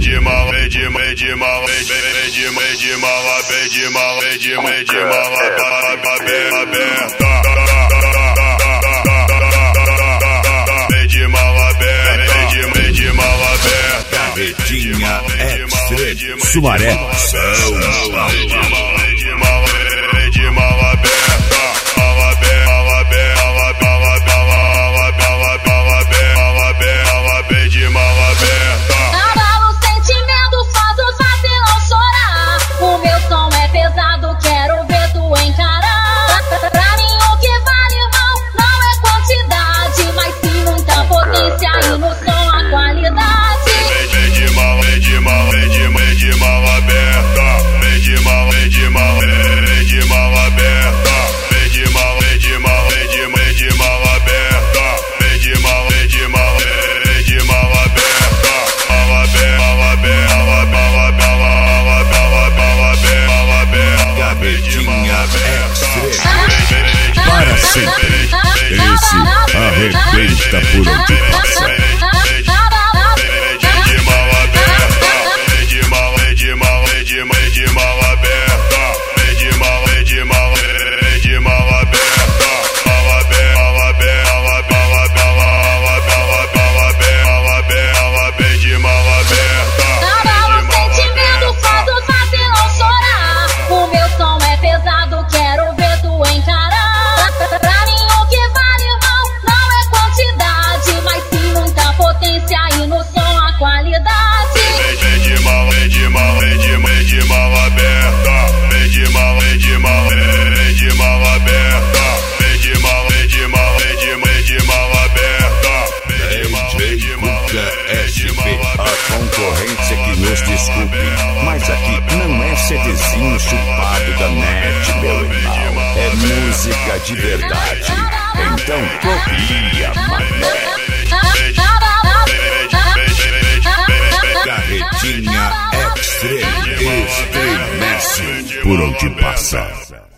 Carretinha Extreme, Sumaré, São Paulo. Para sempre, esse arrebenta por onde passa. A concorrência que nos desculpe, mas aqui não é CDzinho chupado da net, meu irmão. É música de verdade. Então copia, mané. Carretinha Extreme, estremece por onde passa.